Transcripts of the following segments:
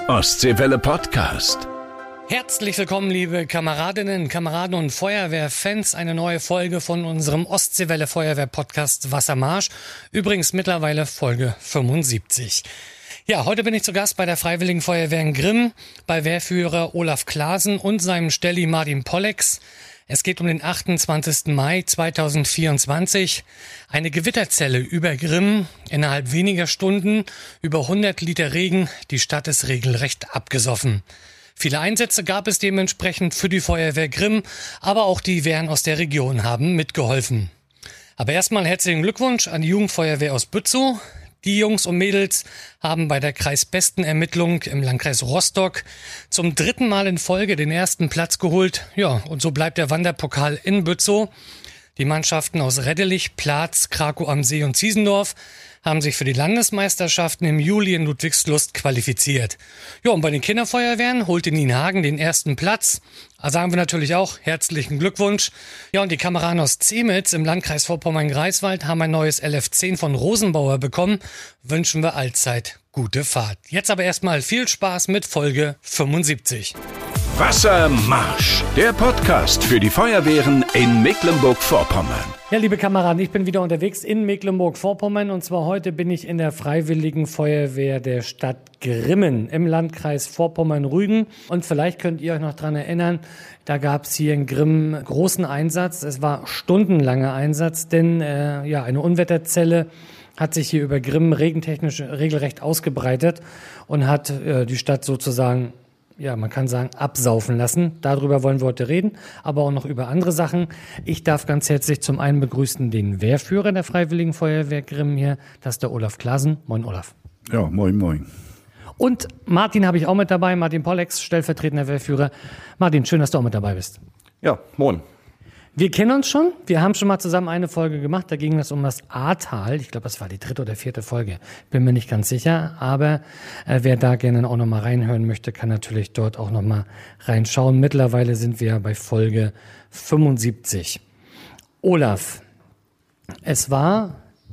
Ostseewelle Podcast. Herzlich willkommen, liebe Kameradinnen, Kameraden und Feuerwehrfans. Eine neue Folge von unserem Ostseewelle Feuerwehr Podcast Wassermarsch. Übrigens mittlerweile Folge 75. Ja, heute bin ich zu Gast bei der Freiwilligen Feuerwehr in Grimm, bei Wehrführer Olaf Klasen und seinem Stelli Martin Pollex. Es geht um den 28. Mai 2024. Eine Gewitterzelle über Grimm, innerhalb weniger Stunden, über 100 Liter Regen, die Stadt ist regelrecht abgesoffen. Viele Einsätze gab es dementsprechend für die Feuerwehr Grimm, aber auch die Wehren aus der Region haben mitgeholfen. Aber erstmal herzlichen Glückwunsch an die Jugendfeuerwehr aus Bützow. Die Jungs und Mädels haben bei der kreisbesten Ermittlung im Landkreis Rostock zum 3. Mal in Folge den ersten Platz geholt. Ja, und so bleibt der Wanderpokal in Bützow. Die Mannschaften aus Reddelich, Platz, Krakow am See und Ziesendorf haben sich für die Landesmeisterschaften im Juli in Ludwigslust qualifiziert. Ja, und bei den Kinderfeuerwehren holte Nienhagen den ersten Platz. Da sagen wir natürlich auch herzlichen Glückwunsch. Ja, und die Kameraden aus Zemitz im Landkreis Vorpommern-Greifswald haben ein neues LF10 von Rosenbauer bekommen. Wünschen wir allzeit gute Fahrt. Jetzt aber erstmal viel Spaß mit Folge 75. Wassermarsch, der Podcast für die Feuerwehren in Mecklenburg-Vorpommern. Ja, liebe Kameraden, ich bin wieder unterwegs in Mecklenburg-Vorpommern und zwar heute bin ich in der Freiwilligen Feuerwehr der Stadt Grimmen im Landkreis Vorpommern-Rügen. Und vielleicht könnt ihr euch noch dran erinnern, da gab es hier in Grimm großen Einsatz. Es war stundenlanger Einsatz, denn eine Unwetterzelle hat sich hier über Grimm regentechnisch regelrecht ausgebreitet und hat die Stadt sozusagen, ja, man kann sagen, absaufen lassen. Darüber wollen wir heute reden, aber auch noch über andere Sachen. Ich darf ganz herzlich zum einen begrüßen den Wehrführer der Freiwilligen Feuerwehr Grimm hier. Das ist der Olaf Klasen. Moin, Olaf. Ja, moin, moin. Und Martin habe ich auch mit dabei, Martin Pollex, stellvertretender Wehrführer. Martin, schön, dass du auch mit dabei bist. Ja, moin. Wir kennen uns schon. Wir haben schon mal zusammen eine Folge gemacht. Da ging es um das Ahrtal. Ich glaube, das war die 3. oder 4. Folge. Bin mir nicht ganz sicher. Aber wer da gerne auch noch mal reinhören möchte, kann natürlich dort auch noch mal reinschauen. Mittlerweile sind wir bei Folge 75. Olaf, es war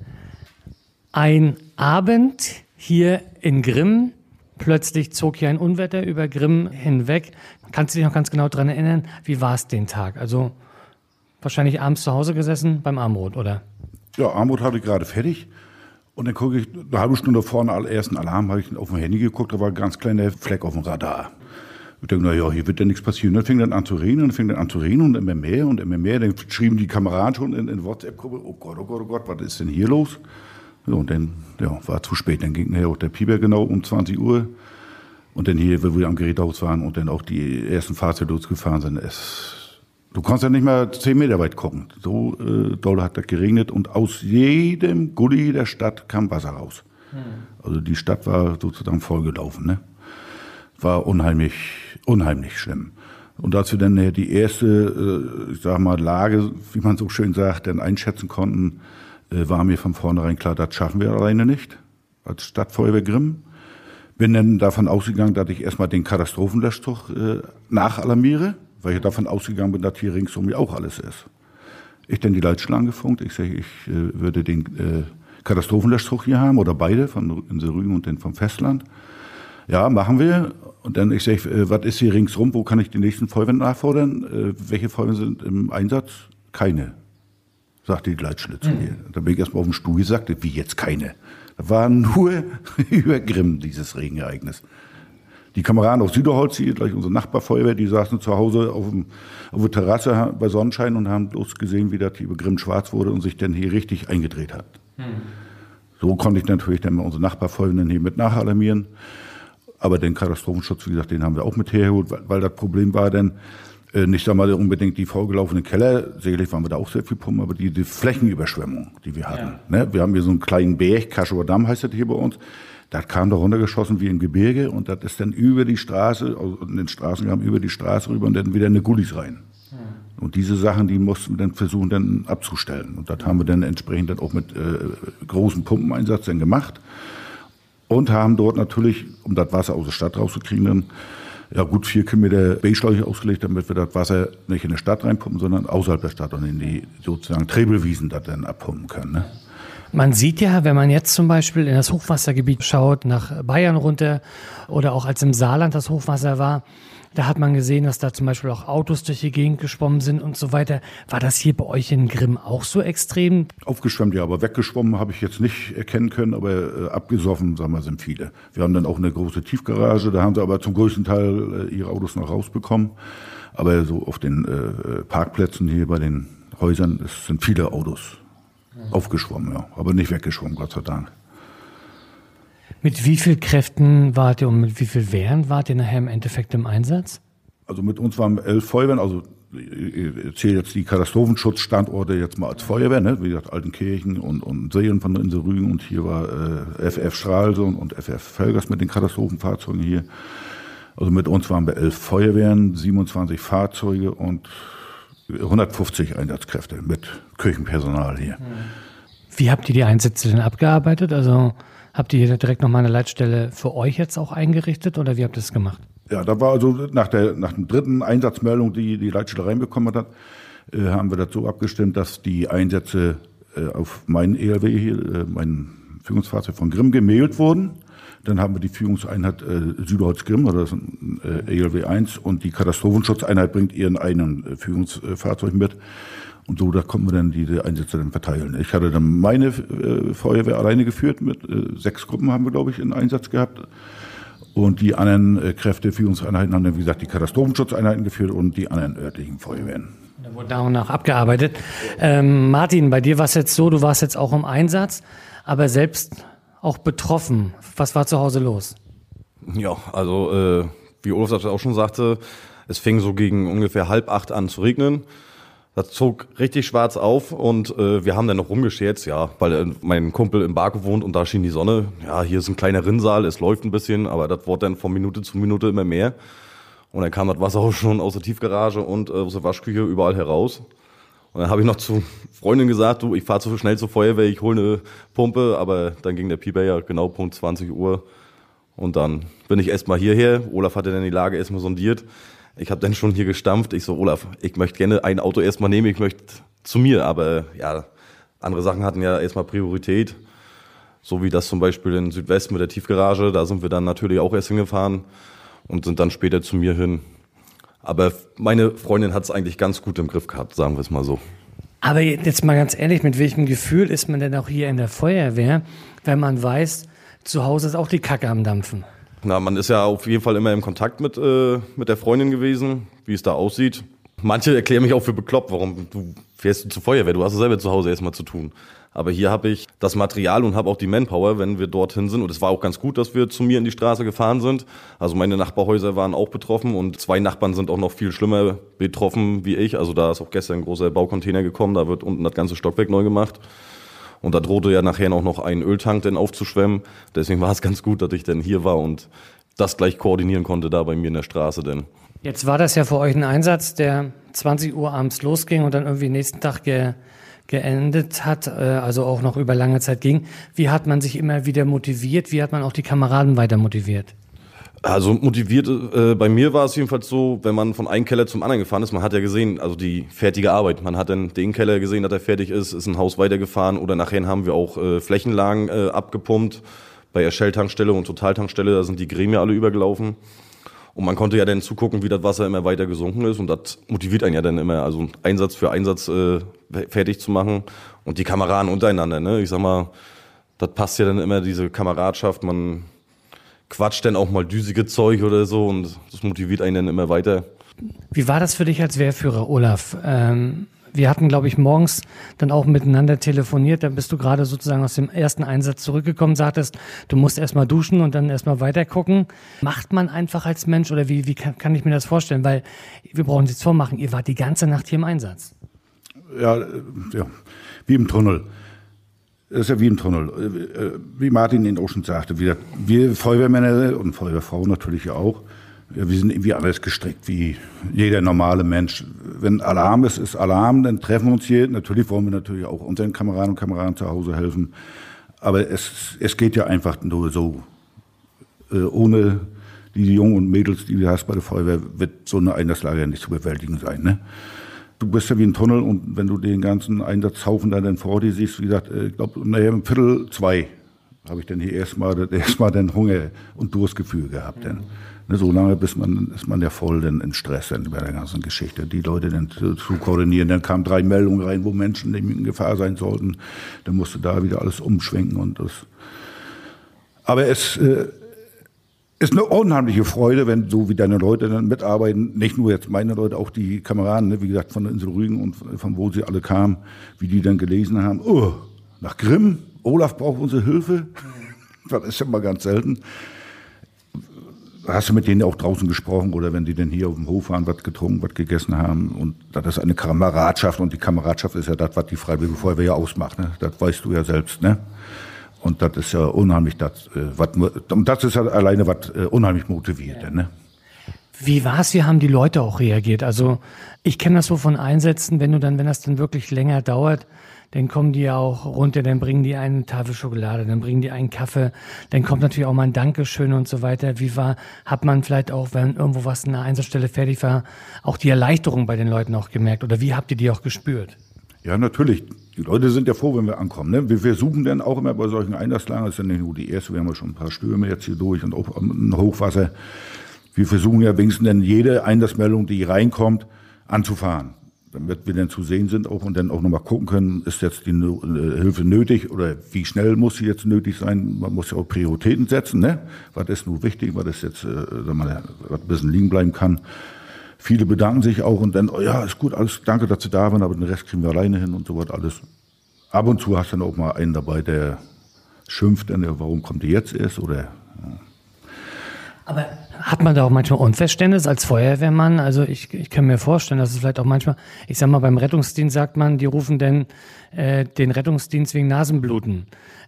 ein Abend hier in Grimm. Plötzlich zog hier ein Unwetter über Grimm hinweg. Kannst du dich noch ganz genau daran erinnern? Wie war es den Tag? Also wahrscheinlich abends zu Hause gesessen beim Armbrot, oder? Ja, Armbrot hatte ich gerade fertig. Und dann gucke ich, eine halbe Stunde vor dem ersten Alarm, habe ich auf dem Handy geguckt, da war ein ganz kleiner Fleck auf dem Radar. Ich dachte, naja, hier wird ja nichts passieren. Dann fing dann an zu regnen und immer mehr und immer mehr. Dann schrieben die Kameraden schon in WhatsApp-Gruppe, oh Gott, was ist denn hier los? Ja, und dann war zu spät. Dann ging nachher auch der Pieper genau um 20 Uhr. Und dann hier, wo wir am Gerätehaus waren und dann auch die ersten Fahrzeuge losgefahren sind, du konntest ja nicht mal 10 Meter weit gucken. So doll hat das geregnet und aus jedem Gully der Stadt kam Wasser raus. Also die Stadt war sozusagen vollgelaufen. Ne? War unheimlich schlimm. Und als wir dann die erste, Lage, wie man so schön sagt, dann einschätzen konnten, war mir von vornherein klar, das schaffen wir alleine nicht als Stadtfeuerwehr Grimm. Bin dann davon ausgegangen, dass ich erstmal den Katastrophenlöschzug nachalarmiere, weil ich davon ausgegangen bin, dass hier ringsum ja auch alles ist. Ich dann die Leitstelle angefunkt. Ich sage, ich würde den Katastrophenlöschzug hier haben oder beide, von Insel Rügen und den vom Festland. Ja, machen wir. Und dann ich sage, was ist hier ringsrum? Wo kann ich die nächsten Feuerwehren nachfordern? Welche Feuerwehren sind im Einsatz? Keine, sagte die Leitstelle zu mir. Da bin ich erstmal auf den Stuhl gesagt, wie jetzt keine? Da war nur über Grimm dieses Regenereignis. Die Kameraden aus Süderholz, hier gleich unsere Nachbarfeuerwehr, die saßen zu Hause auf der Terrasse bei Sonnenschein und haben bloß gesehen, wie das über Grimm schwarz wurde und sich dann hier richtig eingedreht hat. So konnte ich natürlich dann mal unsere Nachbarfeuerwehren hier mit nachalarmieren. Aber den Katastrophenschutz, wie gesagt, den haben wir auch mit hergeholt, weil das Problem war dann, nicht einmal unbedingt die vollgelaufenen Keller, sicherlich waren wir da auch sehr viel pumpen, aber die Flächenüberschwemmung, die wir hatten. Ja. Ne? Wir haben hier so einen kleinen Berg, Kaschower Damm heißt das hier bei uns, das kam da runtergeschossen wie im Gebirge und das ist dann über die Straße, also in den Straßengraben über die Straße rüber und dann wieder in die Gullis rein. Ja. Und diese Sachen, die mussten wir dann versuchen dann abzustellen. Und das haben wir dann entsprechend dann auch mit großen Pumpeneinsatz dann gemacht und haben dort natürlich, um das Wasser aus der Stadt rauszukriegen, dann gut 4 Kilometer B-Schläuche ausgelegt, damit wir das Wasser nicht in die Stadt reinpumpen, sondern außerhalb der Stadt und in die sozusagen Trebelwiesen das dann abpumpen können. Ne? Man sieht ja, wenn man jetzt zum Beispiel in das Hochwassergebiet schaut, nach Bayern runter oder auch als im Saarland das Hochwasser war, da hat man gesehen, dass da zum Beispiel auch Autos durch die Gegend geschwommen sind und so weiter. War das hier bei euch in Grimm auch so extrem? Aufgeschwemmt, ja, aber weggeschwommen habe ich jetzt nicht erkennen können, aber abgesoffen, sagen wir, sind viele. Wir haben dann auch eine große Tiefgarage, da haben sie aber zum größten Teil ihre Autos noch rausbekommen. Aber so auf den Parkplätzen hier bei den Häusern, es sind viele Autos aufgeschwommen, ja, aber nicht weggeschwommen, Gott sei Dank. Mit wie viel Kräften wart ihr und mit wie viel Wehren wart ihr nachher im Endeffekt im Einsatz? Also mit uns waren 11 Feuerwehren, also ich zähle jetzt die Katastrophenschutzstandorte jetzt mal als Feuerwehr, ne? Wie gesagt, Altenkirchen und Seelen von der Insel Rügen und hier war FF Stralsund und FF Velgers mit den Katastrophenfahrzeugen hier. Also mit uns waren wir 11 Feuerwehren, 27 Fahrzeuge und 150 Einsatzkräfte mit Kirchenpersonal hier. Wie habt ihr die Einsätze denn abgearbeitet? Also habt ihr hier direkt nochmal eine Leitstelle für euch jetzt auch eingerichtet oder wie habt ihr das gemacht? Ja, da war also nach der dritten Einsatzmeldung, die die Leitstelle reinbekommen hat, haben wir das so abgestimmt, dass die Einsätze auf meinen ELW hier, mein Führungsfahrzeug von Grimm, gemailt wurden. Dann haben wir die Führungseinheit Südholz-Grimm, oder das ist ein ELW 1, und die Katastrophenschutzeinheit bringt ihren eigenen Führungsfahrzeug mit. Und so, da konnten wir dann diese Einsätze dann verteilen. Ich hatte dann meine Feuerwehr alleine geführt, mit 6 Gruppen haben wir, glaube ich, in Einsatz gehabt. Und die anderen Kräfte, Führungseinheiten, haben dann, wie gesagt, die Katastrophenschutzeinheiten geführt und die anderen örtlichen Feuerwehren. Da wurde nach und nach abgearbeitet. Martin, bei dir war es jetzt so, du warst jetzt auch im Einsatz, aber selbst auch betroffen. Was war zu Hause los? Ja, also wie Olaf das auch schon sagte, es fing so gegen ungefähr 7:30 an zu regnen. Das zog richtig schwarz auf und wir haben dann noch rumgescherzt, ja, weil mein Kumpel im Barko wohnt und da schien die Sonne. Ja, hier ist ein kleiner Rinnsal, es läuft ein bisschen, aber das wurde dann von Minute zu Minute immer mehr. Und dann kam das Wasser auch schon aus der Tiefgarage und aus der Waschküche überall heraus. Und dann habe ich noch zu Freundin gesagt, du, ich fahre zu schnell zur Feuerwehr, ich hole eine Pumpe, aber dann ging der Pieper ja genau Punkt 20 Uhr. Und dann bin ich erstmal hierher, Olaf hatte dann die Lage erstmal sondiert. Ich habe dann schon hier gestampft, ich so, Olaf, ich möchte gerne ein Auto erstmal nehmen, ich möchte zu mir, aber ja, andere Sachen hatten ja erstmal Priorität. So wie das zum Beispiel in Südwest mit der Tiefgarage, da sind wir dann natürlich auch erst hingefahren und sind dann später zu mir hin. Aber meine Freundin hat es eigentlich ganz gut im Griff gehabt, sagen wir es mal so. Aber jetzt mal ganz ehrlich, mit welchem Gefühl ist man denn auch hier in der Feuerwehr, wenn man weiß, zu Hause ist auch die Kacke am Dampfen? Na, man ist ja auf jeden Fall immer im Kontakt mit der Freundin gewesen, wie es da aussieht. Manche erklären mich auch für bekloppt, warum fährst du zur Feuerwehr, du hast es selber zu Hause erstmal zu tun. Aber hier habe ich das Material und habe auch die Manpower, wenn wir dorthin sind. Und es war auch ganz gut, dass wir zu mir in die Straße gefahren sind. Also meine Nachbarhäuser waren auch betroffen und 2 Nachbarn sind auch noch viel schlimmer betroffen wie ich. Also da ist auch gestern ein großer Baucontainer gekommen, da wird unten das ganze Stockwerk neu gemacht. Und da drohte ja nachher noch ein Öltank dann aufzuschwemmen. Deswegen war es ganz gut, dass ich dann hier war und das gleich koordinieren konnte da bei mir in der Straße denn. Jetzt war das ja für euch ein Einsatz, der 20 Uhr abends losging und dann irgendwie nächsten Tag geendet hat, also auch noch über lange Zeit ging. Wie hat man sich immer wieder motiviert? Wie hat man auch die Kameraden weiter motiviert? Also motiviert, bei mir war es jedenfalls so, wenn man von einem Keller zum anderen gefahren ist, man hat ja gesehen, also die fertige Arbeit. Man hat dann den Keller gesehen, dass er fertig ist ein Haus weitergefahren oder nachher haben wir auch Flächenlagen abgepumpt bei der Shell-Tankstelle und Total-Tankstelle, da sind die Gremien alle übergelaufen. Und man konnte ja dann zugucken, wie das Wasser immer weiter gesunken ist und das motiviert einen ja dann immer, also Einsatz für Einsatz fertig zu machen und die Kameraden untereinander, ne? Ich sag mal, das passt ja dann immer, diese Kameradschaft, man quatscht dann auch mal düsige Zeug oder so und das motiviert einen dann immer weiter. Wie war das für dich als Wehrführer, Olaf? Wir hatten, glaube ich, morgens dann auch miteinander telefoniert. Dann bist du gerade sozusagen aus dem ersten Einsatz zurückgekommen, sagtest, du musst erstmal duschen und dann erstmal weiter gucken. Macht man einfach als Mensch oder wie kann ich mir das vorstellen? Weil wir brauchen uns jetzt vormachen, ihr wart die ganze Nacht hier im Einsatz. Ja, wie im Tunnel. Das ist ja wie im Tunnel. Wie Martin ihn auch schon sagte, wir Feuerwehrmänner und Feuerwehrfrauen natürlich auch, wir sind irgendwie anders gestrickt wie jeder normale Mensch. Wenn Alarm ist, ist Alarm, dann treffen wir uns hier. Natürlich wollen wir natürlich auch unseren Kameraden und Kameraden zu Hause helfen. Aber es geht ja einfach nur so. Ohne die Jungen und Mädels, die du hast bei der Feuerwehr, wird so eine Einsatzlage nicht zu bewältigen sein. Ne? Du bist ja wie ein Tunnel und wenn du den ganzen Einsatzhaufen dann vor dir siehst, wie gesagt, ich glaube, um 1:45 habe ich dann hier erstmal den Hunger- und Durstgefühl gehabt. Denn, ne, so lange ist man ja voll dann in Stress dann bei der ganzen Geschichte. Die Leute dann zu koordinieren, dann kamen 3 Meldungen rein, wo Menschen in Gefahr sein sollten. Dann musste da wieder alles umschwenken und das. Aber es ist eine unheimliche Freude, wenn so wie deine Leute dann mitarbeiten, nicht nur jetzt meine Leute, auch die Kameraden, ne, wie gesagt, von der Insel Rügen und von wo sie alle kamen, wie die dann gelesen haben, nach Grimm, Olaf braucht unsere Hilfe. Das ist ja mal ganz selten. Hast du mit denen auch draußen gesprochen oder wenn die denn hier auf dem Hof waren, was getrunken, was gegessen haben? Und das ist eine Kameradschaft und die Kameradschaft ist ja das, was die Freiwillige Feuerwehr ja ausmacht. Ne? Das weißt du ja selbst, ne? Und das ist ja unheimlich, und das ist ja alleine was unheimlich motiviert. Ja. Ne? Wie war's? Wie haben die Leute auch reagiert? Also ich kenne das so von Einsätzen, wenn das dann wirklich länger dauert, dann kommen die ja auch runter, dann bringen die eine Tafel Schokolade, dann bringen die einen Kaffee, dann kommt natürlich auch mal ein Dankeschön und so weiter. Hat man vielleicht auch, wenn irgendwo was an der Einsatzstelle fertig war, auch die Erleichterung bei den Leuten auch gemerkt? Oder wie habt ihr die auch gespürt? Ja, natürlich. Die Leute sind ja froh, wenn wir ankommen. Ne? Wir versuchen dann auch immer bei solchen Einlasslagern, das ist ja nicht nur die erste, wir haben ja schon ein paar Stürme jetzt hier durch und auch ein Hochwasser. Wir versuchen ja wenigstens dann jede Einlassmeldung, die reinkommt, anzufahren. Damit wir dann zu sehen sind auch und dann auch nochmal gucken können, ist jetzt die Hilfe nötig oder wie schnell muss sie jetzt nötig sein. Man muss ja auch Prioritäten setzen. Ne? Was ist nun wichtig, was ist jetzt, was ein bisschen liegen bleiben kann. Viele bedanken sich auch und dann, ja, ist gut, alles, danke, dass Sie da waren, aber den Rest kriegen wir alleine hin und so was alles. Ab und zu hast du dann auch mal einen dabei, der schimpft, warum kommt ihr jetzt erst oder. Ja. Aber hat man da auch manchmal Unverständnis als Feuerwehrmann? Also ich kann mir vorstellen, dass es vielleicht auch manchmal, ich sag mal, beim Rettungsdienst sagt man, die rufen dann den Rettungsdienst wegen Nasenbluten.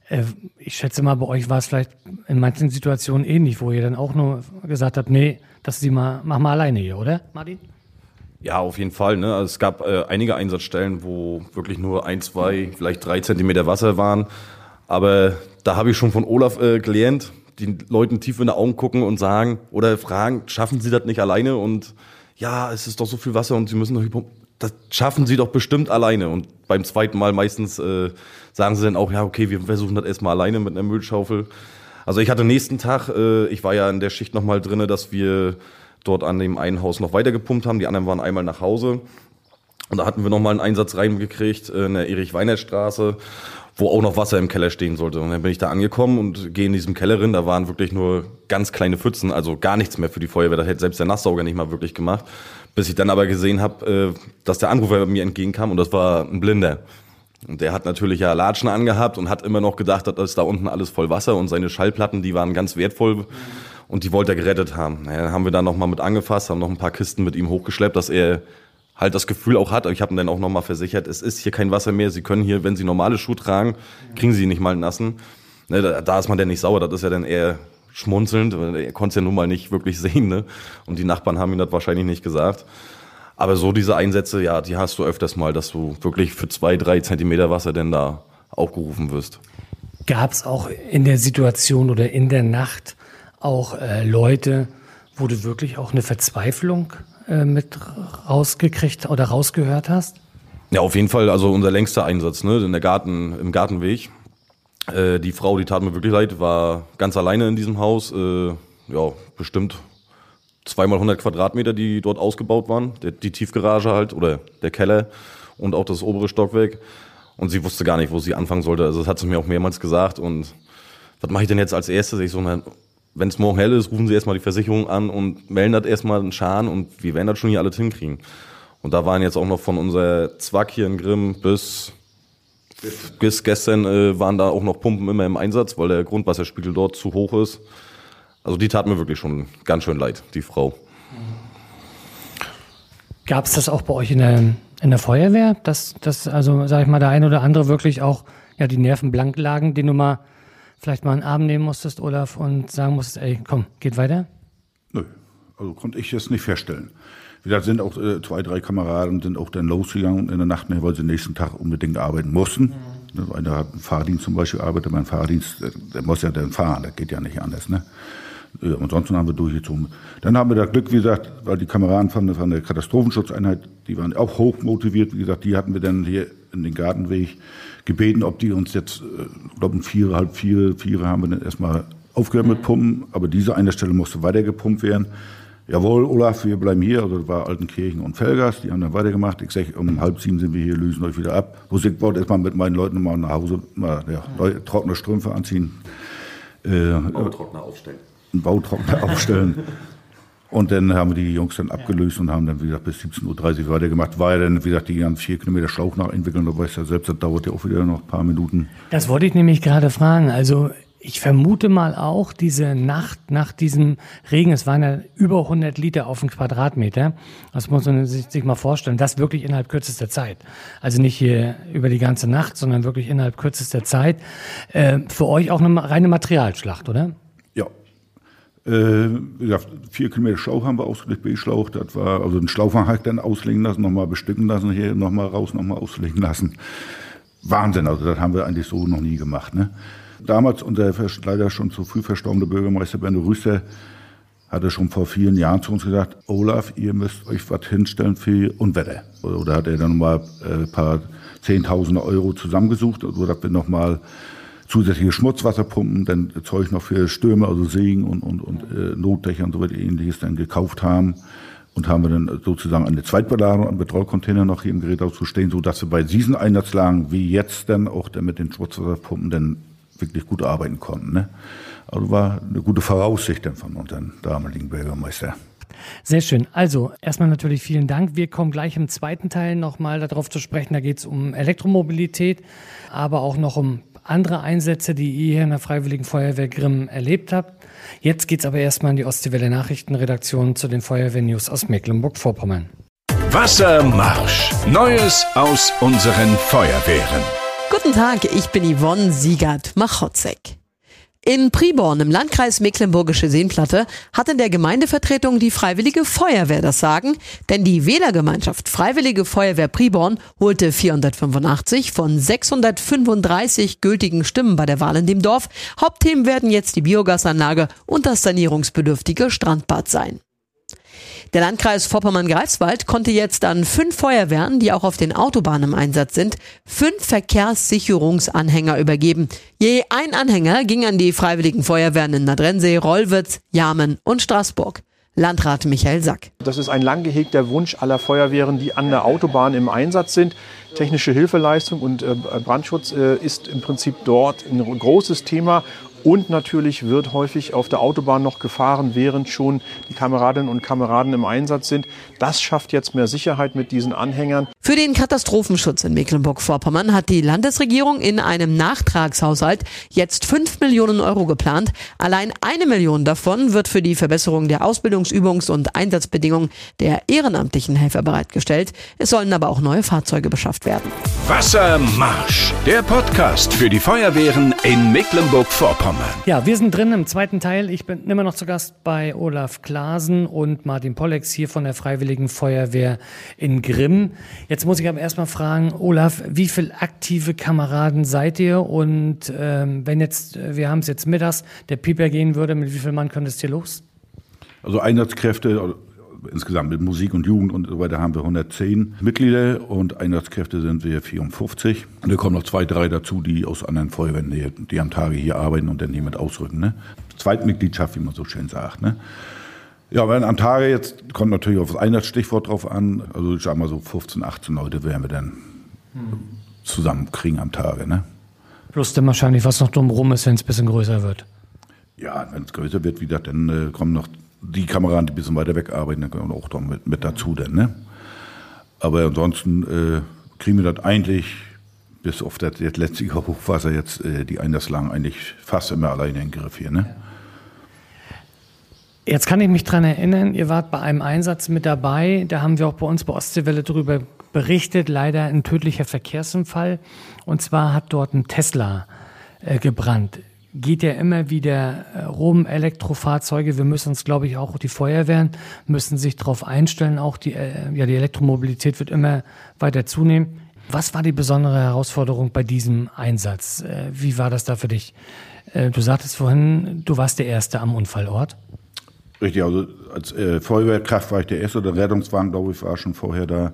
Ich schätze mal, bei euch war es vielleicht in manchen Situationen ähnlich, wo ihr dann auch nur gesagt habt, nee, mach mal alleine hier, oder, Martin? Ja, auf jeden Fall. Ne? Also es gab einige Einsatzstellen, wo wirklich nur 1, 2, vielleicht 3 Zentimeter Wasser waren. Aber da habe ich schon von Olaf gelernt, den Leuten tief in die Augen gucken und sagen oder fragen, schaffen sie das nicht alleine? Und ja, es ist doch so viel Wasser und sie müssen doch pumpen. Das schaffen sie doch bestimmt alleine. Und beim zweiten Mal meistens sagen sie dann auch, ja, okay, wir versuchen das erstmal alleine mit einer Müllschaufel. Also ich hatte nächsten Tag, ich war ja in der Schicht nochmal drin, dass wir dort an dem einen Haus noch weiter gepumpt haben. Die anderen waren einmal nach Hause. Und da hatten wir nochmal einen Einsatz reingekriegt in der Erich-Weinert-Straße, wo auch noch Wasser im Keller stehen sollte. Und dann bin ich da angekommen und gehe in diesem Keller rein. Da waren wirklich nur ganz kleine Pfützen, also gar nichts mehr für die Feuerwehr. Das hätte selbst der Nasssauger nicht mal wirklich gemacht. Bis ich dann aber gesehen habe, dass der Anrufer mir entgegenkam und das war ein Blinder. Und der hat natürlich ja Latschen angehabt und hat immer noch gedacht, das ist da unten alles voll Wasser und seine Schallplatten, die waren ganz wertvoll und die wollte er gerettet haben. Ja, dann haben wir da nochmal mit angefasst, haben noch ein paar Kisten mit ihm hochgeschleppt, dass er halt das Gefühl auch hat. Ich habe ihm dann auch nochmal versichert, es ist hier kein Wasser mehr. Sie können hier, wenn Sie normale Schuhe tragen, kriegen Sie nicht mal nassen. Ne, da ist man dann nicht sauer, das ist ja dann eher schmunzelnd. Er konnte es ja nun mal nicht wirklich sehen. Ne? Und die Nachbarn haben ihm das wahrscheinlich nicht gesagt. Aber so diese Einsätze, ja, die hast du öfters mal, dass du wirklich für 2, 3 Zentimeter Wasser denn da aufgerufen wirst. Gab es auch in der Situation oder in der Nacht auch Leute, wo du wirklich auch eine Verzweiflung mit rausgekriegt oder rausgehört hast? Ja, auf jeden Fall. Also unser längster Einsatz, ne, im Gartenweg. Die Frau, die tat mir wirklich leid, war ganz alleine in diesem Haus. Ja, bestimmt 2 mal 100 Quadratmeter, die dort ausgebaut waren. Die Tiefgarage halt oder der Keller und auch das obere Stockwerk. Und sie wusste gar nicht, wo sie anfangen sollte. Also das hat sie mir auch mehrmals gesagt. Und was mache ich denn jetzt als erstes? Ich so, wenn es morgen hell ist, rufen Sie erstmal die Versicherung an und melden das erstmal einen Schaden und wir werden das schon hier alles hinkriegen. Und da waren jetzt auch noch von unserer Zwack hier in Grimm bis gestern waren da auch noch Pumpen immer im Einsatz, weil der Grundwasserspiegel dort zu hoch ist. Also die tat mir wirklich schon ganz schön leid, die Frau. Gab es das auch bei euch in der Feuerwehr, dass also sag ich mal, der eine oder andere wirklich auch ja die Nerven blank lagen, den du mal vielleicht mal einen Arm nehmen musstest, Olaf, und sagen musstest, ey, komm, geht weiter? Nö, also konnte ich jetzt nicht feststellen. Wie gesagt, sind auch 2, 3 Kameraden sind auch dann losgegangen in der Nacht, weil sie den nächsten Tag unbedingt arbeiten mussten. Mhm. Einer hat einen Fahrdienst zum Beispiel, arbeitet mein Fahrdienst, der muss ja dann fahren, das geht ja nicht anders. Ne? Ja, ansonsten haben wir durchgezogen. Dann haben wir das Glück, wie gesagt, weil die Kameraden von der Katastrophenschutzeinheit, die waren auch hoch motiviert. Wie gesagt, die hatten wir dann hier in den Gartenweg gebeten, ob die uns jetzt, ich glaube um 4, halb 4 haben wir dann erstmal aufgehört mit Pumpen. Aber diese eine Stelle musste weiter gepumpt werden. Jawohl, Olaf, wir bleiben hier. Also das war Altenkirchen und Velgast, die haben dann weitergemacht. Ich sage, um 6:30 sind wir hier, lösen euch wieder ab. Ich wollte erstmal mit meinen Leuten mal nach Hause trockene Strümpfe anziehen. Bautrockner aufstellen. Einen Bautrockner aufstellen. Und dann haben wir die Jungs dann abgelöst und haben dann, wie gesagt, bis 17:30 Uhr weitergemacht. War ja dann, wie gesagt, die ganzen 4 Kilometer Schlauch nachentwickeln. Da weißt du ja selbst, das dauert ja auch wieder noch ein paar Minuten. Das wollte ich nämlich gerade fragen. Also ich vermute mal auch, diese Nacht nach diesem Regen, es waren ja über 100 Liter auf den Quadratmeter. Das muss man sich mal vorstellen. Das wirklich innerhalb kürzester Zeit. Also nicht hier über die ganze Nacht, sondern wirklich innerhalb kürzester Zeit. Für euch auch eine reine Materialschlacht, oder? Ja. Wie gesagt, 4 Kilometer Schlauch haben wir ausgelegt, B-Schlauch. Das war, also den Schlauchfang habe ich dann auslegen lassen, nochmal bestücken lassen, hier nochmal raus, nochmal auslegen lassen. Wahnsinn, also das haben wir eigentlich so noch nie gemacht, ne? Damals unser leider schon zu früh verstorbene Bürgermeister Benno Rüster hatte schon vor vielen Jahren zu uns gesagt, Olaf, ihr müsst euch was hinstellen für Unwetter. Oder hat er dann nochmal ein paar Zehntausende Euro zusammengesucht, oder wir nochmal zusätzliche Schmutzwasserpumpen, dann Zeug noch für Stürme, also Segen und Notdächer und so weiter ähnliches dann gekauft haben. Und haben wir dann sozusagen eine Zweitbelagerung an Betreukontainer noch hier im Geräthaus zu stehen, sodass wir bei diesen Einsatzlagen wie jetzt dann auch dann mit den Schmutzwasserpumpen dann wirklich gut arbeiten konnten. Ne? Also war eine gute Voraussicht dann von unserem damaligen Bürgermeister. Sehr schön. Also erstmal natürlich vielen Dank. Wir kommen gleich im zweiten Teil nochmal darauf zu sprechen. Da geht es um Elektromobilität, aber auch noch um andere Einsätze, die ihr hier in der Freiwilligen Feuerwehr Grimm erlebt habt. Jetzt geht es aber erstmal in die Ostseewelle Nachrichtenredaktion zu den Feuerwehr-News aus Mecklenburg-Vorpommern. Wassermarsch. Neues aus unseren Feuerwehren. Guten Tag, ich bin Yvonne Siegert-Machotzek. In Priborn im Landkreis Mecklenburgische Seenplatte hat in der Gemeindevertretung die Freiwillige Feuerwehr das Sagen, denn die Wählergemeinschaft Freiwillige Feuerwehr Priborn holte 485 von 635 gültigen Stimmen bei der Wahl in dem Dorf. Hauptthemen werden jetzt die Biogasanlage und das sanierungsbedürftige Strandbad sein. Der Landkreis Vorpommern-Greifswald konnte jetzt an 5 Feuerwehren, die auch auf den Autobahnen im Einsatz sind, 5 Verkehrssicherungsanhänger übergeben. Je ein Anhänger ging an die Freiwilligen Feuerwehren in Nadrensee, Rollwitz, Jarmen und Straßburg. Landrat Michael Sack. Das ist ein lang gehegter Wunsch aller Feuerwehren, die an der Autobahn im Einsatz sind. Technische Hilfeleistung und Brandschutz ist im Prinzip dort ein großes Thema. Und natürlich wird häufig auf der Autobahn noch gefahren, während schon die Kameradinnen und Kameraden im Einsatz sind. Das schafft jetzt mehr Sicherheit mit diesen Anhängern. Für den Katastrophenschutz in Mecklenburg-Vorpommern hat die Landesregierung in einem Nachtragshaushalt jetzt 5 Millionen Euro geplant. Allein 1 Million davon wird für die Verbesserung der Ausbildungs-, Übungs- und Einsatzbedingungen der ehrenamtlichen Helfer bereitgestellt. Es sollen aber auch neue Fahrzeuge beschafft werden. Wassermarsch. Der Podcast für die Feuerwehren in Mecklenburg-Vorpommern. Ja, wir sind drin im zweiten Teil. Ich bin immer noch zu Gast bei Olaf Klaasen und Martin Pollex hier von der Freiwilligen Feuerwehr in Grimm. Jetzt muss ich aber erstmal fragen, Olaf, wie viele aktive Kameraden seid ihr? Und wenn jetzt, wir haben es jetzt mittags, der Pieper gehen würde, mit wie viel Mann könntest ihr los? Also Einsatzkräfte, insgesamt mit Musik und Jugend und so weiter haben wir 110 Mitglieder und Einsatzkräfte sind wir 54. Und da kommen noch 2, 3 dazu, die aus anderen Feuerwehren, die am Tage hier arbeiten und dann hier mit ausrücken. Ne? Zweitmitgliedschaft, wie man so schön sagt. Ne? Ja, aber am Tage jetzt kommt natürlich auf das Einsatzstichwort drauf an. Also ich sag mal so 15, 18 Leute werden wir dann zusammenkriegen am Tage. Ne? Plus dann wahrscheinlich, was noch drumherum ist, wenn es ein bisschen größer wird. Ja, wenn es größer wird, wie gesagt, dann kommen noch die Kameraden, die ein bisschen weiter weg arbeiten, dann kommen auch mit dazu. Dann, ne? Aber ansonsten kriegen wir das eigentlich, bis auf das jetzt letzte Hochwasser, jetzt die Einlasslagen eigentlich fast immer alleine in den Griff hier. Ne? Jetzt kann ich mich dran erinnern, ihr wart bei einem Einsatz mit dabei, da haben wir auch bei uns bei Ostseewelle drüber berichtet, leider ein tödlicher Verkehrsunfall. Und zwar hat dort ein Tesla gebrannt. Geht ja immer wieder rum, Elektrofahrzeuge. Wir müssen uns, glaube ich, auch die Feuerwehren müssen sich darauf einstellen. Auch die Elektromobilität wird immer weiter zunehmen. Was war die besondere Herausforderung bei diesem Einsatz? Wie war das da für dich? Du sagtest vorhin, du warst der Erste am Unfallort. Richtig, also als Feuerwehrkraft war ich der Erste, der Rettungswagen, glaube ich, war schon vorher da.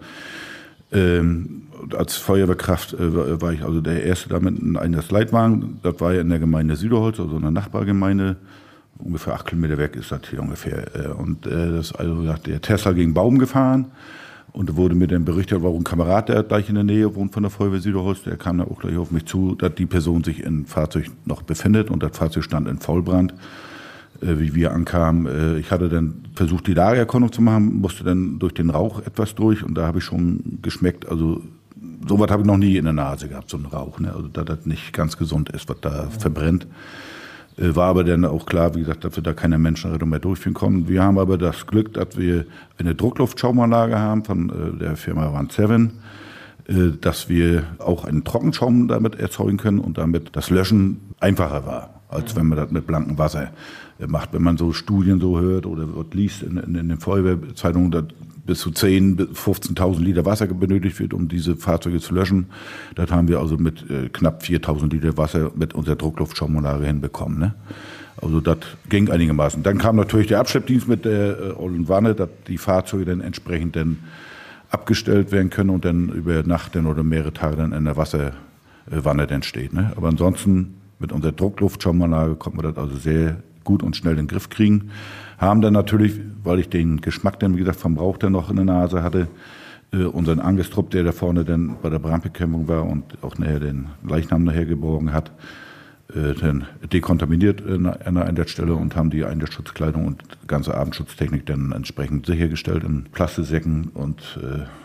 Als Feuerwehrkraft war ich also der Erste da mit einem Einsatzleitwagen. Das war ja in der Gemeinde Süderholz, also in der Nachbargemeinde. Ungefähr 8 Kilometer weg ist das hier ungefähr. Und das also der Tesla gegen Baum gefahren. Und da wurde mir dann berichtet, war ein Kamerad, der gleich in der Nähe wohnt von der Feuerwehr Süderholz, der kam dann auch gleich auf mich zu, dass die Person sich im Fahrzeug noch befindet und das Fahrzeug stand in Vollbrand. Wie wir ankamen, ich hatte dann versucht, die Lageerkundung zu machen, musste dann durch den Rauch etwas durch und da habe ich schon geschmeckt, also sowas habe ich noch nie in der Nase gehabt, so ein Rauch, ne? Also da das nicht ganz gesund ist, was da verbrennt. War aber dann auch klar, wie gesagt, dass wir da keine Menschenrettung mehr durchführen konnten. Wir haben aber das Glück, dass wir eine Druckluftschaumanlage haben von der Firma One Seven, dass wir auch einen Trockenschaum damit erzeugen können und damit das Löschen einfacher war, als wenn man das mit blankem Wasser macht. Wenn man so Studien so hört oder liest in den Feuerwehrzeitungen, dass bis zu 10.000 bis 15.000 Liter Wasser benötigt wird, um diese Fahrzeuge zu löschen. Das haben wir also mit knapp 4.000 Liter Wasser mit unserer Druckluftschaumanlage hinbekommen. Ne? Also das ging einigermaßen. Dann kam natürlich der Abschleppdienst mit der ollen Wanne, dass die Fahrzeuge dann entsprechend dann abgestellt werden können und dann über Nacht dann oder mehrere Tage dann in der Wasserwanne dann steht. Ne? Aber ansonsten mit unserer Druckluftschaumanlage konnte man das also sehr gut und schnell in den Griff kriegen. Haben dann natürlich, weil ich den Geschmack dann, wie gesagt, vom Rauch dann noch in der Nase hatte, unseren Angestrupp, der da vorne dann bei der Brandbekämpfung war und auch nachher den Leichnam nachher geborgen hat, dann dekontaminiert an der Einsatzstelle und haben die Einsatzschutzkleidung und ganze Abendschutztechnik dann entsprechend sichergestellt in Plastiksäcken und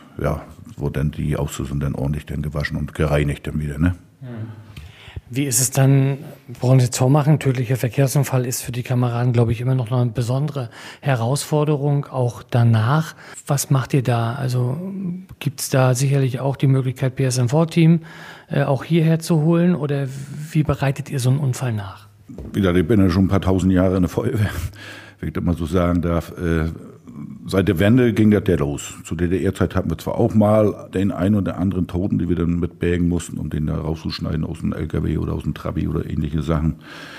wo dann die Auslösung dann ordentlich dann gewaschen und gereinigt dann wieder. Ne? Wie ist es dann, brauchen Sie Zormachen, tödlicher Verkehrsunfall ist für die Kameraden, glaube ich, immer noch eine besondere Herausforderung, auch danach. Was macht ihr da? Also gibt es da sicherlich auch die Möglichkeit, PSNV-Team auch hierher zu holen oder wie bereitet ihr so einen Unfall nach? Wie gesagt, ich bin ja schon ein paar tausend Jahre in der Feuerwehr, wenn ich das mal so sagen darf. Seit der Wende ging das ja los. Zu DDR-Zeit hatten wir zwar auch mal den einen oder anderen Toten, die wir dann mitbergen mussten, um den da rauszuschneiden aus dem LKW oder aus dem Trabi oder ähnliche Sachen.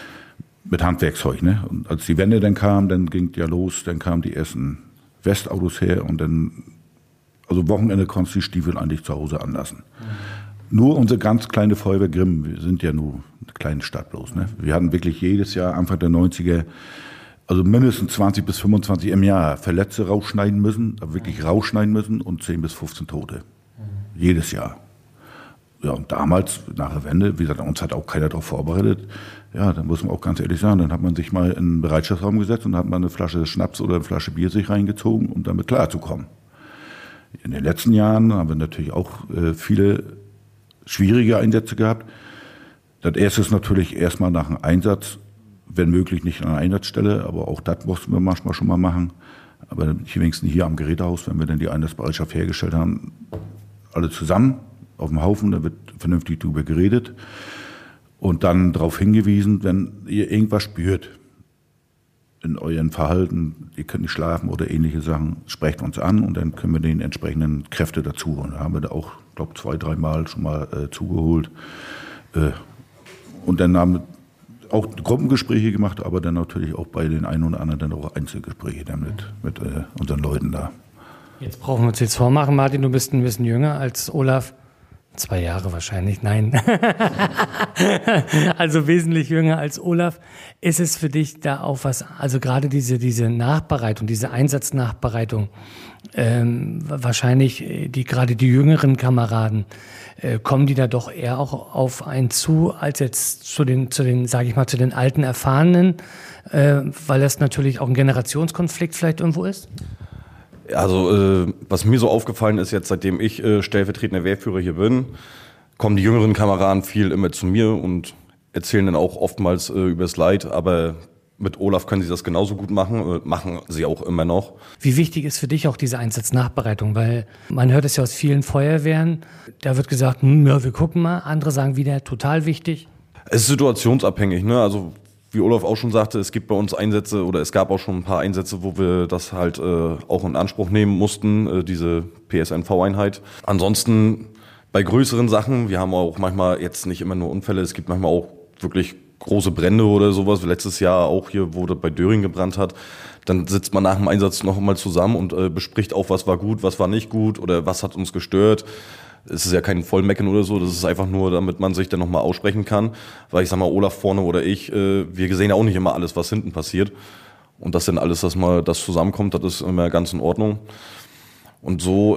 Mit Handwerkszeug, ne? Und als die Wende dann kam, dann ging ja los, dann kamen die ersten Westautos her und dann, also Wochenende konntest du die Stiefel eigentlich zu Hause anlassen. Nur unsere ganz kleine Feuerwehr Grimm, wir sind ja nur eine kleine Stadt bloß, ne? Wir hatten wirklich jedes Jahr, Anfang der 90er, also mindestens 20 bis 25 im Jahr Verletzte rausschneiden müssen, aber wirklich rausschneiden müssen und 10 bis 15 Tote. Jedes Jahr. Ja, und damals, nach der Wende, wie gesagt, uns hat auch keiner darauf vorbereitet. Ja, dann muss man auch ganz ehrlich sagen, dann hat man sich mal in einen Bereitschaftsraum gesetzt und hat mal eine Flasche Schnaps oder eine Flasche Bier sich reingezogen, um damit klarzukommen. In den letzten Jahren haben wir natürlich auch viele schwierige Einsätze gehabt. Das erste ist natürlich erstmal nach einem Einsatz, wenn möglich nicht an einer Einsatzstelle, aber auch das mussten wir manchmal schon mal machen. Aber wenigstens hier am Gerätehaus, wenn wir dann die Einsatzbereitschaft hergestellt haben, alle zusammen auf dem Haufen, da wird vernünftig drüber geredet und dann darauf hingewiesen, wenn ihr irgendwas spürt in eurem Verhalten, ihr könnt nicht schlafen oder ähnliche Sachen, sprecht uns an und dann können wir den entsprechenden Kräfte dazu holen. Da haben wir da auch, glaube ich, 2-3 Mal schon mal zugeholt. Und dann haben wir auch Gruppengespräche gemacht, aber dann natürlich auch bei den einen oder anderen dann auch Einzelgespräche dann mit unseren Leuten da. Jetzt brauchen wir uns jetzt vormachen, Martin, du bist ein bisschen jünger als Olaf. 2 Jahre wahrscheinlich, nein. Also wesentlich jünger als Olaf. Ist es für dich da auch was, also gerade diese Nachbereitung, diese Einsatznachbereitung, wahrscheinlich gerade die jüngeren Kameraden, kommen die da doch eher auch auf einen zu, als jetzt zu den, sage ich mal, zu den alten Erfahrenen, weil das natürlich auch ein Generationskonflikt vielleicht irgendwo ist? Also was mir so aufgefallen ist jetzt, seitdem ich stellvertretender Wehrführer hier bin, kommen die jüngeren Kameraden viel immer zu mir und erzählen dann auch oftmals über das Leid, aber mit Olaf können sie das genauso gut machen, machen sie auch immer noch. Wie wichtig ist für dich auch diese Einsatznachbereitung? Weil man hört es ja aus vielen Feuerwehren, da wird gesagt, ja, wir gucken mal, andere sagen wieder, total wichtig. Es ist situationsabhängig, ne? Also wie Olaf auch schon sagte, es gibt bei uns Einsätze oder es gab auch schon ein paar Einsätze, wo wir das halt auch in Anspruch nehmen mussten, diese PSNV-Einheit. Ansonsten bei größeren Sachen, wir haben auch manchmal jetzt nicht immer nur Unfälle, es gibt manchmal auch wirklich große Brände oder sowas, letztes Jahr auch hier, wo das bei Döring gebrannt hat, dann sitzt man nach dem Einsatz noch mal zusammen und bespricht auch, was war gut, was war nicht gut oder was hat uns gestört. Es ist ja kein Vollmecken oder so, das ist einfach nur, damit man sich dann nochmal aussprechen kann. Weil ich sag mal, Olaf vorne oder ich, wir sehen ja auch nicht immer alles, was hinten passiert. Und das dann alles, dass mal das zusammenkommt, das ist immer ganz in Ordnung. Und so,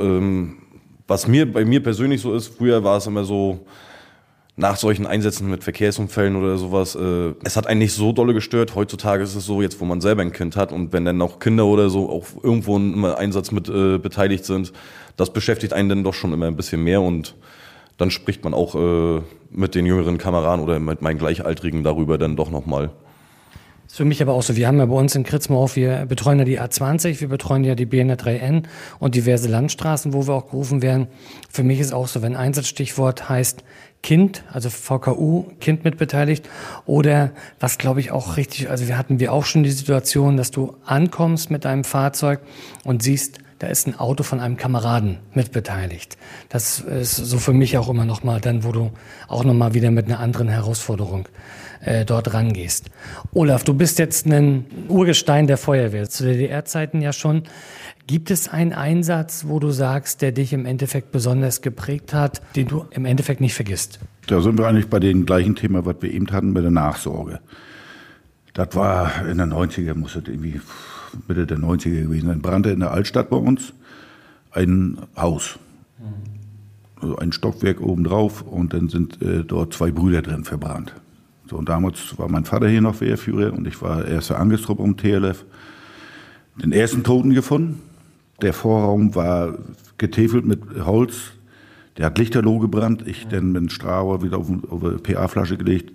was bei mir persönlich so ist, früher war es immer so, nach solchen Einsätzen mit Verkehrsunfällen oder sowas, es hat einen nicht so dolle gestört. Heutzutage ist es so, jetzt wo man selber ein Kind hat und wenn dann auch Kinder oder so auch irgendwo im Einsatz mit beteiligt sind, das beschäftigt einen dann doch schon immer ein bisschen mehr und dann spricht man auch mit den jüngeren Kameraden oder mit meinen Gleichaltrigen darüber dann doch nochmal. Das ist für mich aber auch so, wir haben ja bei uns in Kritzmorhof, wir betreuen ja die A20, wir betreuen ja die B103N und diverse Landstraßen, wo wir auch gerufen werden. Für mich ist auch so, wenn Einsatzstichwort heißt Kind, also VKU, Kind mitbeteiligt oder was glaube ich auch richtig, also wir auch schon die Situation, dass du ankommst mit deinem Fahrzeug und siehst, da ist ein Auto von einem Kameraden mitbeteiligt. Das ist so für mich auch immer noch mal dann, wo du auch noch mal wieder mit einer anderen Herausforderung dort rangehst. Olaf, du bist jetzt ein Urgestein der Feuerwehr, zu DDR-Zeiten ja schon. Gibt es einen Einsatz, wo du sagst, der dich im Endeffekt besonders geprägt hat, den du im Endeffekt nicht vergisst? Da sind wir eigentlich bei dem gleichen Thema, was wir eben hatten, mit der Nachsorge. Das war in den 90er, muss das irgendwie Mitte der 90er gewesen sein. Brannte in der Altstadt bei uns ein Haus. Also ein Stockwerk obendrauf und dann sind dort 2 Brüder drin verbrannt. So, und damals war mein Vater hier noch Wehrführer und ich war erster Angriffstrupp um TLF. Den ersten Toten gefunden. Der Vorraum war getäfelt mit Holz. Der hat lichterloh gebrannt. Ich dann mit dem Strahler wieder auf eine PA-Flasche gelegt,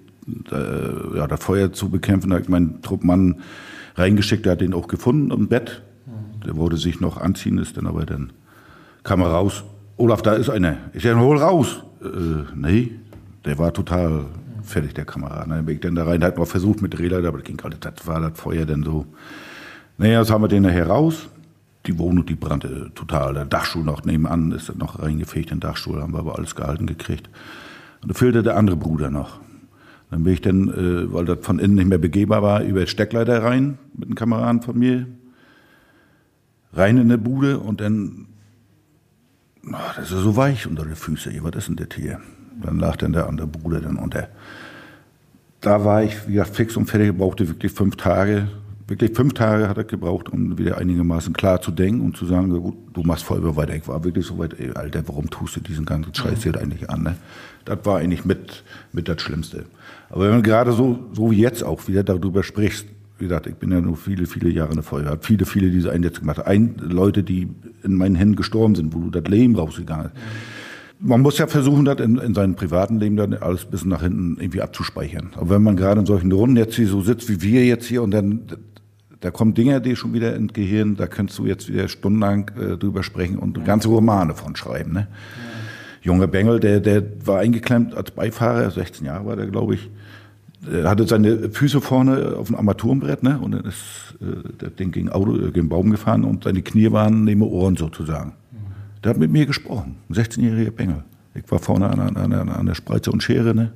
das Feuer zu bekämpfen. Da habe ich meinen Truppmann reingeschickt, der hat den auch gefunden im Bett. Der wollte sich noch anziehen, dann kam er raus. Olaf, da ist einer. Ich sag, hol raus. Nee, der war total fertig, der Kamerad. Dann bin ich dann da rein, hat noch versucht mit Rädern, aber das ging alles, das war das Feuer dann so. Naja, jetzt haben wir den nachher raus. Die Wohnung, die brannte total. Der Dachstuhl noch nebenan ist noch reingefegt, den Dachstuhl haben wir aber alles gehalten gekriegt. Und da fehlte der andere Bruder noch. Dann bin ich dann, weil das von innen nicht mehr begehbar war, über die Steckleiter rein mit einem Kameraden von mir. Rein in die Bude und dann, das ist so weich unter den Füßen. Was ist denn das hier? Dann lag dann der andere Bruder dann unter. Da war ich, wie gesagt, fix und fertig, brauchte wirklich 5 Tage. Wirklich 5 Tage hat er gebraucht, um wieder einigermaßen klar zu denken und zu sagen, gut, du machst Feuerwehr weiter. Ich war wirklich so weit, ey, Alter, warum tust du diesen ganzen Scheiß hier eigentlich an? Ne? Das war eigentlich mit das Schlimmste. Aber wenn man gerade so wie jetzt auch wieder darüber sprichst, wie gesagt, ich bin ja nur viele, viele Jahre in der Feuerwehr, habe viele diese Einsätze gemacht. Leute, die in meinen Händen gestorben sind, wo du das Leben rausgegangen bist. Man muss ja versuchen, das in seinem privaten Leben dann alles bis nach hinten irgendwie abzuspeichern. Aber wenn man gerade in solchen Runden jetzt hier so sitzt, wie wir jetzt hier, und dann da kommen Dinge, die schon wieder ins Gehirn, da könntest du jetzt wieder stundenlang drüber sprechen und ganze Romane von schreiben. Ne? Ja. Junger Bengel, der war eingeklemmt als Beifahrer, 16 Jahre war der, glaube ich. Er hatte seine Füße vorne auf dem Armaturenbrett, ne? Und dann ist das Ding gegen den Baum gefahren und seine Knie waren neben den Ohren sozusagen. Der hat mit mir gesprochen, ein 16-jähriger Bengel. Ich war vorne an der Spreize und Schere, ne?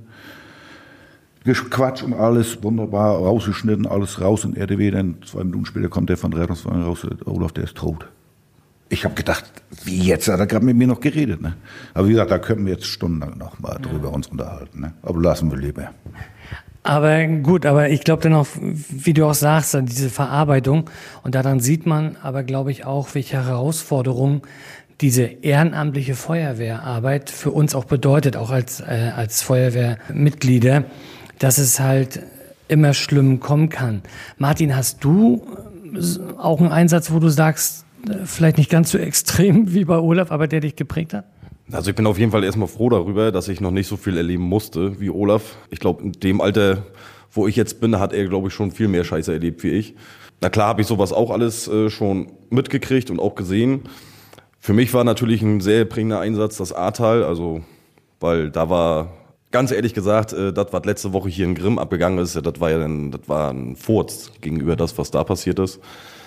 Quatsch und alles, wunderbar, rausgeschnitten, alles raus in RDW. Dann 2 Minuten später kommt der von Rettungswagen raus, Olaf, der ist tot. Ich habe gedacht, wie jetzt? Hat er gerade mit mir noch geredet. Ne? Aber wie gesagt, da können wir jetzt stundenlang noch mal drüber uns unterhalten. Ne? Aber lassen wir lieber. Aber gut, aber ich glaube dann auch, wie du auch sagst, diese Verarbeitung. Und daran sieht man aber, glaube ich, auch, welche Herausforderungen diese ehrenamtliche Feuerwehrarbeit für uns auch bedeutet, auch als Feuerwehrmitglieder, dass es halt immer schlimm kommen kann. Martin, hast du auch einen Einsatz, wo du sagst, vielleicht nicht ganz so extrem wie bei Olaf, aber der dich geprägt hat? Also ich bin auf jeden Fall erstmal froh darüber, dass ich noch nicht so viel erleben musste wie Olaf. Ich glaube, in dem Alter, wo ich jetzt bin, hat er, glaube ich, schon viel mehr Scheiße erlebt wie ich. Na klar habe ich sowas auch alles schon mitgekriegt und auch gesehen. Für mich war natürlich ein sehr prägender Einsatz das Ahrtal, also weil da war, ganz ehrlich gesagt, das, was letzte Woche hier in Grimm abgegangen ist, das war ein Furz gegenüber das, was da passiert ist.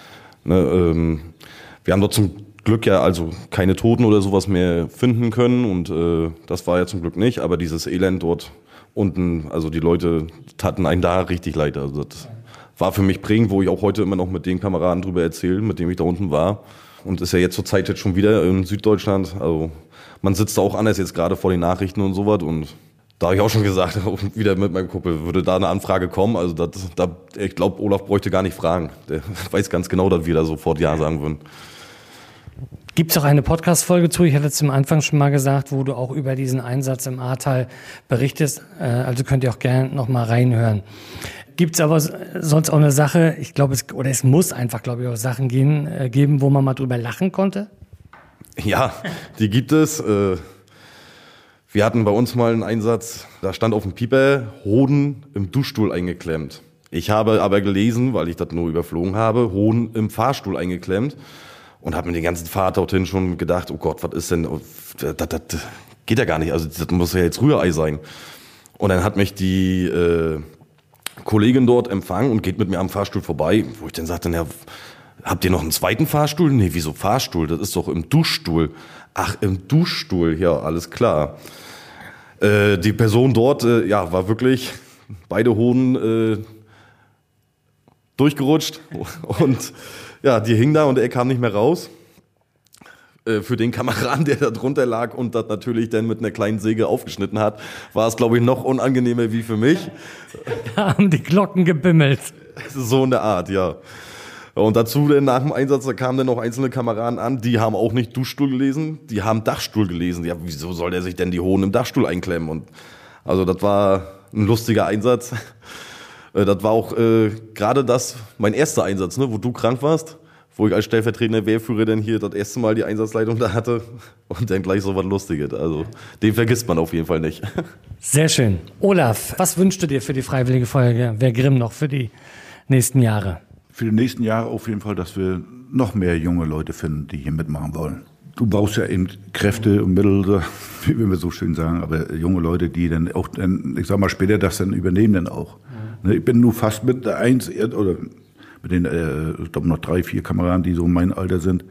Ne, wir haben dort zum Glück ja also keine Toten oder sowas mehr finden können und das war ja zum Glück nicht, aber dieses Elend dort unten, also die Leute taten einen da richtig leid. Also das war für mich prägend, wo ich auch heute immer noch mit den Kameraden drüber erzähle, mit dem ich da unten war. Und ist ja jetzt zur Zeit jetzt schon wieder in Süddeutschland. Also man sitzt da auch anders jetzt gerade vor den Nachrichten und sowas. Und da habe ich auch schon gesagt, wieder mit meinem Kumpel, würde da eine Anfrage kommen. Also ich glaube, Olaf bräuchte gar nicht fragen. Der weiß ganz genau, dass wir da sofort Ja sagen würden. Gibt es auch eine Podcast-Folge zu? Ich hatte es am Anfang schon mal gesagt, wo du auch über diesen Einsatz im Ahrtal berichtest. Also könnt ihr auch gerne noch mal reinhören. Gibt es aber sonst auch eine Sache, ich glaube, es muss einfach, glaube ich, auch Sachen geben, wo man mal drüber lachen konnte? Ja, die gibt es. Wir hatten bei uns mal einen Einsatz, da stand auf dem Pieper Hoden im Duschstuhl eingeklemmt. Ich habe aber gelesen, weil ich das nur überflogen habe, Hoden im Fahrstuhl eingeklemmt. Und habe mir den ganzen Fahrt dorthin schon gedacht, oh Gott, was ist denn, das geht ja gar nicht, also das muss ja jetzt Rührei sein. Und dann hat mich die Kollegin dort empfangen und geht mit mir am Fahrstuhl vorbei, wo ich dann sagte, na, habt ihr noch einen zweiten Fahrstuhl? Nee, wieso Fahrstuhl? Das ist doch im Duschstuhl. Ach, im Duschstuhl, ja, alles klar. Die Person dort, war wirklich beide Hoden durchgerutscht und ja, die hing da und er kam nicht mehr raus. Für den Kameraden, der da drunter lag und das natürlich dann mit einer kleinen Säge aufgeschnitten hat, war es, glaube ich, noch unangenehmer wie für mich. Da haben die Glocken gebimmelt. So in der Art, ja. Und dazu dann nach dem Einsatz, da kamen dann noch einzelne Kameraden an, die haben auch nicht Duschstuhl gelesen, die haben Dachstuhl gelesen. Ja, wieso soll der sich denn die Hoden im Dachstuhl einklemmen? Und also das war ein lustiger Einsatz. Das war auch gerade mein erster Einsatz, ne, wo du krank warst, wo ich als stellvertretender Wehrführer dann hier das erste Mal die Einsatzleitung da hatte und dann gleich so was Lustiges. Also den vergisst man auf jeden Fall nicht. Sehr schön. Olaf, was wünschst du dir für die Freiwillige Feuerwehr Grimm noch für die nächsten Jahre? Für die nächsten Jahre auf jeden Fall, dass wir noch mehr junge Leute finden, die hier mitmachen wollen. Du brauchst ja eben Kräfte und Mittel, wie wir so schön sagen, aber junge Leute, die dann auch, ich sag mal später, das dann übernehmen dann auch. Ich bin nur fast mit oder mit den, ich glaube noch 3, 4 Kameraden, die so mein Alter sind,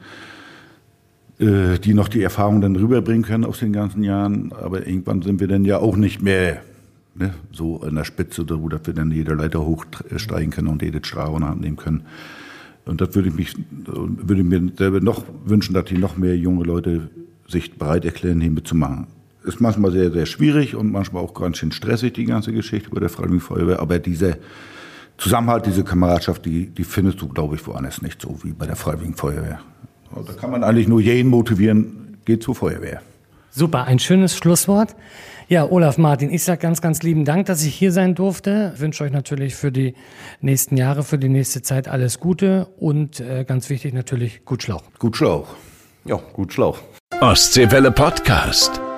die noch die Erfahrung dann rüberbringen können aus den ganzen Jahren. Aber irgendwann sind wir dann ja auch nicht mehr so an der Spitze, dass wir dann jede Leiter hochsteigen können und jede Strafe in der Hand nehmen können. Und das würde ich mir selber noch wünschen, dass die noch mehr junge Leute sich bereit erklären, hier mitzumachen. Ist manchmal sehr, sehr schwierig und manchmal auch ganz schön stressig, die ganze Geschichte bei der Freiwilligen Feuerwehr. Aber dieser Zusammenhalt, diese Kameradschaft, die findest du, glaube ich, woanders nicht so wie bei der Freiwilligen Feuerwehr. Und da kann man eigentlich nur jeden motivieren, geht zur Feuerwehr. Super, ein schönes Schlusswort. Ja, Olaf, Martin, ich sage ganz, ganz lieben Dank, dass ich hier sein durfte. Ich wünsche euch natürlich für die nächsten Jahre, für die nächste Zeit alles Gute und ganz wichtig natürlich gut Schlauch. Gut Schlauch. Ja, gut Schlauch. Ostseewelle Podcast.